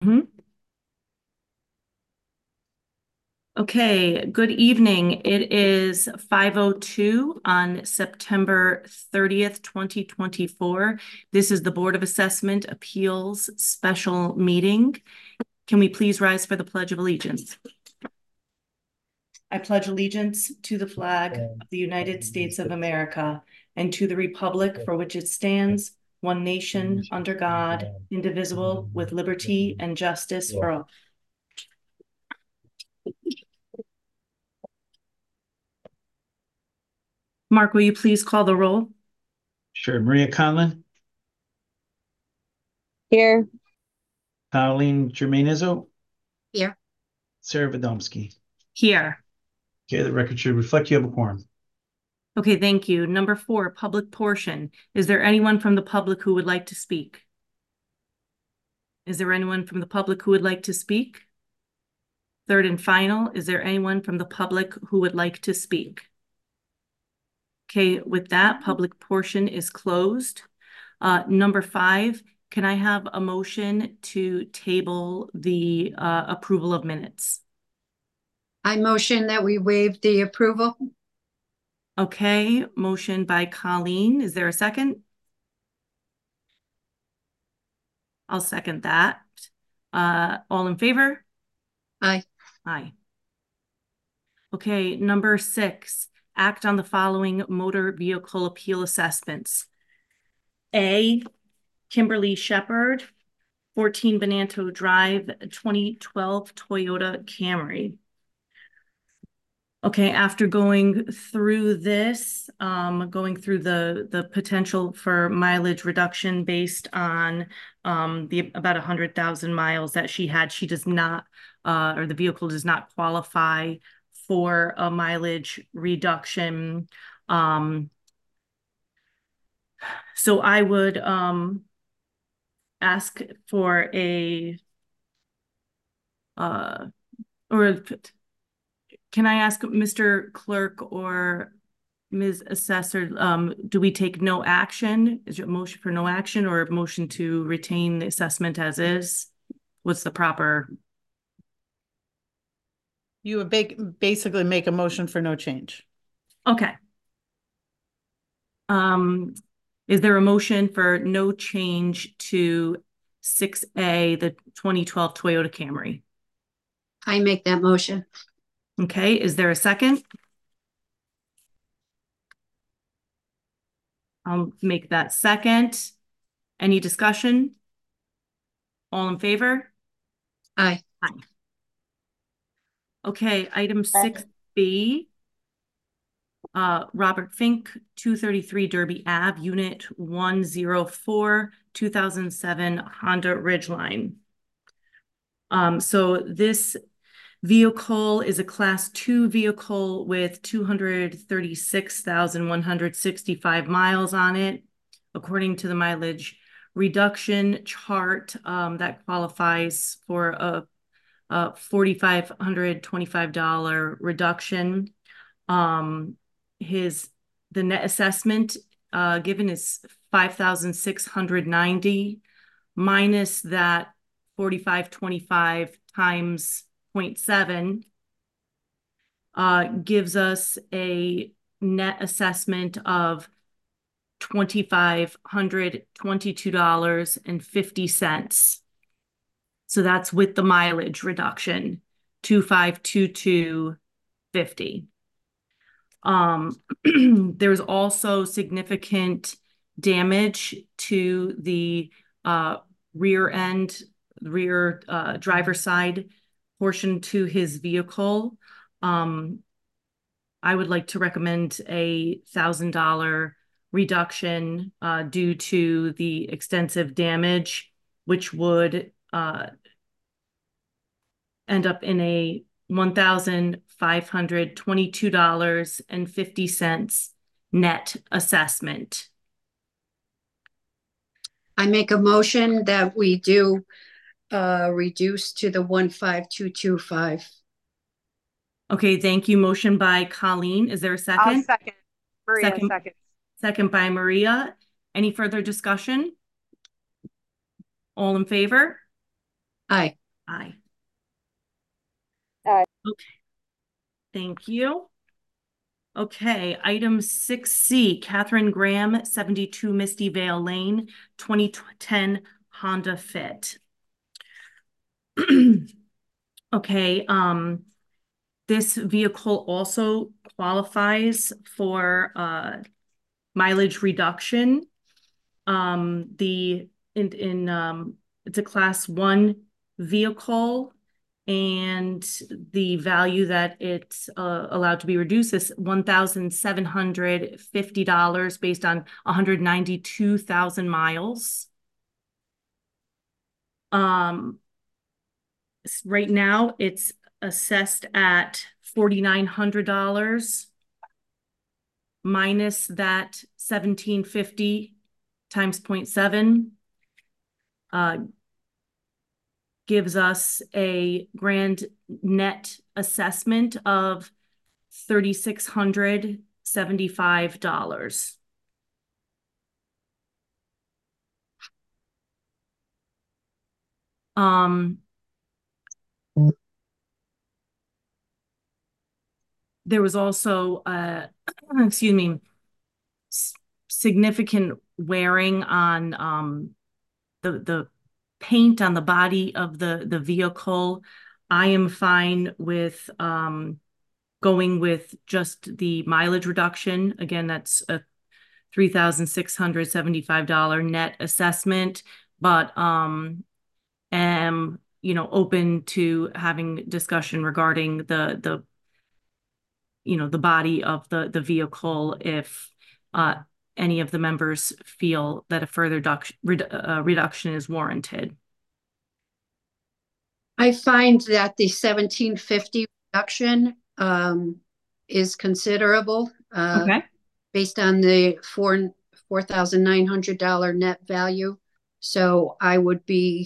Mhm. Okay, good evening. It is 5:02 on September 30th, 2024. This is the Board of Assessment Appeals special meeting. Can we please rise for the Pledge of Allegiance? I pledge allegiance to the flag of the United States of America and to the republic for which it stands, one nation, under God, indivisible, with liberty and justice for all. Mark, will you please call the roll? Sure. Maria Conlon, Here. Colleen Germain-Izzo, Here. Sarah Vidomsky. Here. Okay, the record should reflect you have a quorum. Okay, thank you. Number 4, public portion. Is there anyone from the public who would like to speak? Is there anyone from the public who would like to speak? Third and final, is there anyone from the public who would like to speak? Okay, with that, public portion is closed. Number 5, can I have a motion to table the approval of minutes? I motion that we waive the approval. Okay, motion by Colleen. Is there a second? I'll second that. All in favor? Aye. Aye. Okay, number 6, act on the following motor vehicle appeal assessments. A, Kimberly Shepherd, 14 Bonanto Drive, 2012 Toyota Camry. Okay, after going through this, going through the potential for mileage reduction based on the about 100,000 miles that she had, she does not, or the vehicle does not qualify for a mileage reduction. So I would ask for a, or can I ask Mr. Clerk or Ms. Assessor, do we take no action? Is it a motion for no action or a motion to retain the assessment as is? What's the proper? You would basically make a motion for no change. Okay. Is there a motion for no change to 6A, the 2012 Toyota Camry? I make that motion. Okay, is there a second? I'll make that second. Any discussion? All in favor? Aye. Aye. Okay, item 6B. Robert Fink, 233 Derby Ave, Unit 104, 2007 Honda Ridgeline. So this vehicle is a Class 2 vehicle with 236,165 miles on it. According to the mileage reduction chart, that qualifies for a $4,525 reduction. The net assessment given is $5,690 minus that 4,525 times 0.7 gives us a net assessment of $2,522.50. So that's with the mileage reduction, 2,522.50. There's also significant damage to the rear driver's side portion to his vehicle. I would like to recommend a $1,000 reduction due to the extensive damage, which would end up in a $1,522.50 net assessment. I make a motion that we do reduce to the 15225. Okay, thank you. Motion by Colleen. Is there a second? I'll second. Maria, second. Second by Maria. Any further discussion? All in favor? Aye. Aye. Aye. Okay. Thank you. Okay, item 6C, Catherine Graham, 72 Misty Vale Lane, 2010 Honda Fit. Okay, this vehicle also qualifies for mileage reduction. It's a class 1 vehicle, and the value that it's allowed to be reduced is $1,750 based on 192,000 miles. Right now it's assessed at $4,900 minus that 1,750 times 0.7 gives us a grand net assessment of $3,675. There was also, excuse me, significant wearing on the paint on the body of the vehicle. I am fine with going with just the mileage reduction. Again, that's a $3,675 net assessment, but am open to having discussion regarding the body of the vehicle if any of the members feel that a further reduction is warranted. I find that the 1,750 reduction is considerable Okay. based on the $4,900 net value. So I would be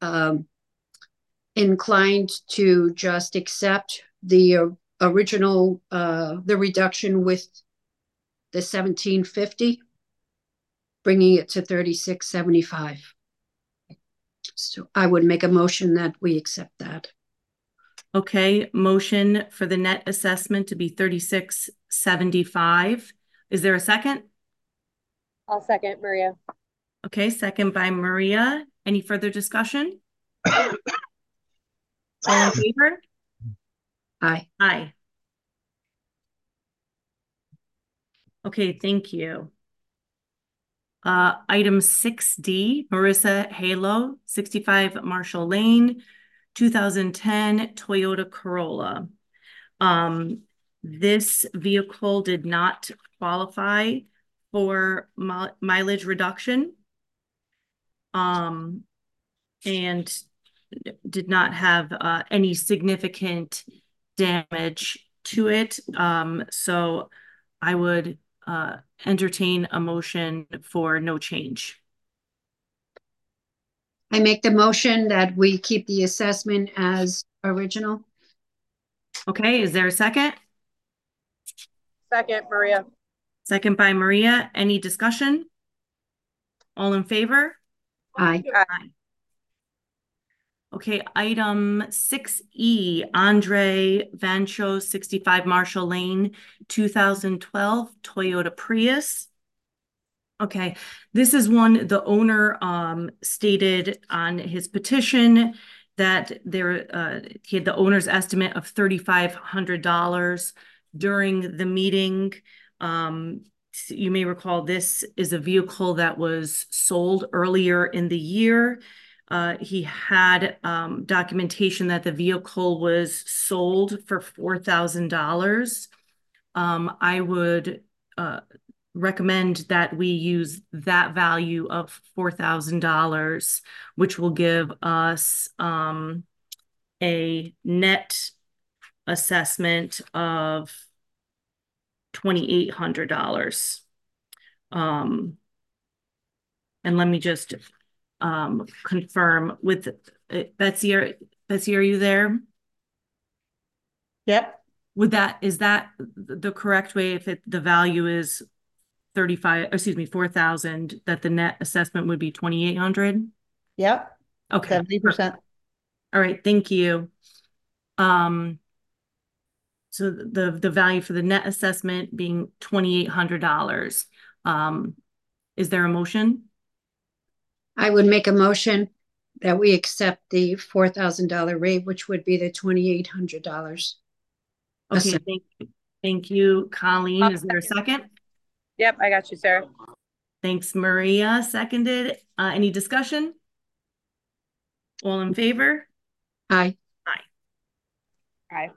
inclined to just accept the original, the reduction with the 1,750, bringing it to 3,675. So I would make a motion that we accept that. Okay, motion for the net assessment to be $3,675. Is there a second? I'll second, Maria. Okay, second by Maria. Any further discussion? All in favor? Aye. Aye. Okay, thank you. Item 6D, Marissa Halo, 65 Marshall Lane, 2010 Toyota Corolla. This vehicle did not qualify for mileage reduction, and did not have any significant damage to it. So I would entertain a motion for no change. I make the motion that we keep the assessment as original. Okay, is there a second? Second, Maria. Second by Maria. Any discussion? All in favor? Aye. Aye. Okay, item 6E, Andre Vancho, 65 Marshall Lane, 2012 Toyota Prius. Okay, this is one the owner stated on his petition that he had the owner's estimate of $3,500 during the meeting. You may recall this is a vehicle that was sold earlier in the year. He had documentation that the vehicle was sold for $4,000. I would recommend that we use that value of $4,000, which will give us a net assessment of $2,800. And let me just confirm with Betsy. Betsy, are you there? Yep. Is that the correct way? If the value is 4,000, that the net assessment would be 2,800? Yep. Okay. 70%. All right, thank you. So the value for the net assessment being $2,800. Is there a motion? I would make a motion that we accept the $4,000 rate, which would be the $2,800. Okay, thank you, Colleen. Is there a second? Yep, I got you, Sarah. Thanks, Maria. Seconded. Any discussion? All in favor? Aye. Aye.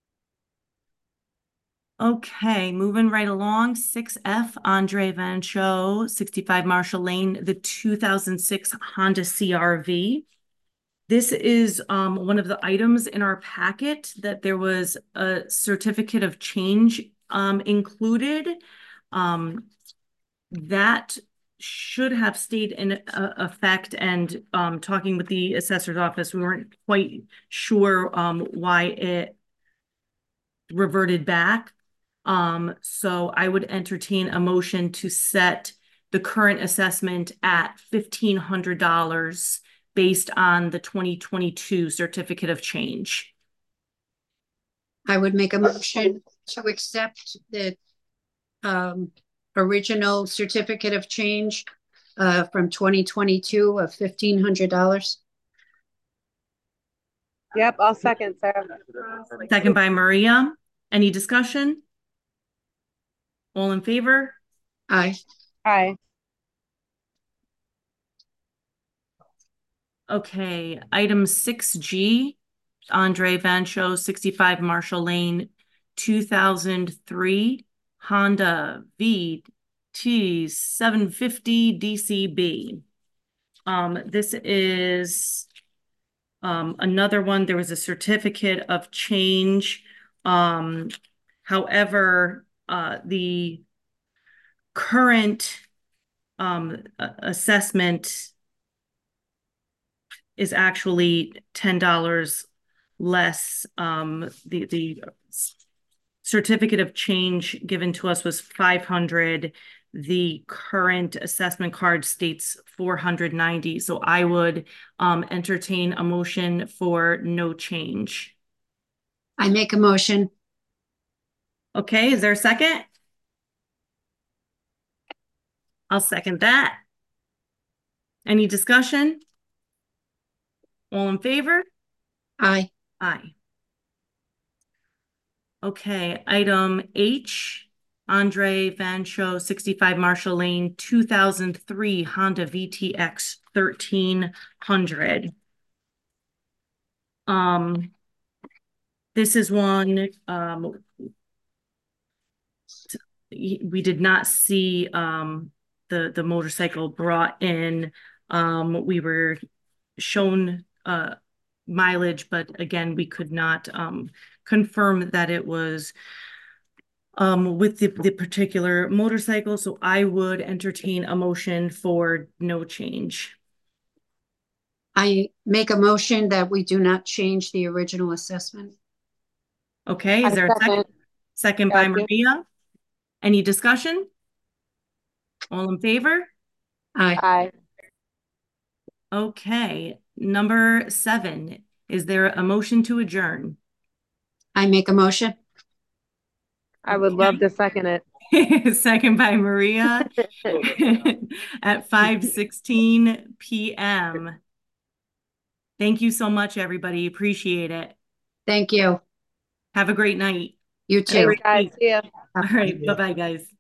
Okay, moving right along. 6F, Andre Van Cho, 65 Marshall Lane, the 2006 Honda CR-V. This is one of the items in our packet that there was a certificate of change included. That should have stayed in effect, and talking with the assessor's office, we weren't quite sure why it reverted back. So I would entertain a motion to set the current assessment at $1,500 based on the 2022 certificate of change. I would make a motion to accept the original certificate of change from 2022 of $1,500. Yep, I'll second, Sarah. Second by Maria. Any discussion? All in favor? Aye. Aye. Okay, item 6G, Andre Van Cho, 65 Marshall Lane, 2003 Honda VT 750 DCB. This is another one. There was a certificate of change. However, the current assessment is actually $10 less. The certificate of change given to us was $500. The current assessment card states $490. So I would entertain a motion for no change. I make a motion. Okay, is there a second? I'll second that. Any discussion? All in favor? Aye. Aye. Okay, item H, Andre Van Cho, 65 Marshall Lane, 2003 Honda VTX 1300. This is one we did not see the motorcycle brought in. We were shown mileage, but again, we could not confirm that it was with the particular motorcycle. So I would entertain a motion for no change. I make a motion that we do not change the original assessment. Okay, is there a second? Second by Maria. Any discussion? All in favor? Aye. Aye. Okay, number 7. Is there a motion to adjourn? I make a motion. I would love to second it. Second by Maria at 5:16 p.m. Thank you so much, everybody. Appreciate it. Thank you. Have a great night. You too. Thanks, guys. See ya. All right. Bye-bye, guys.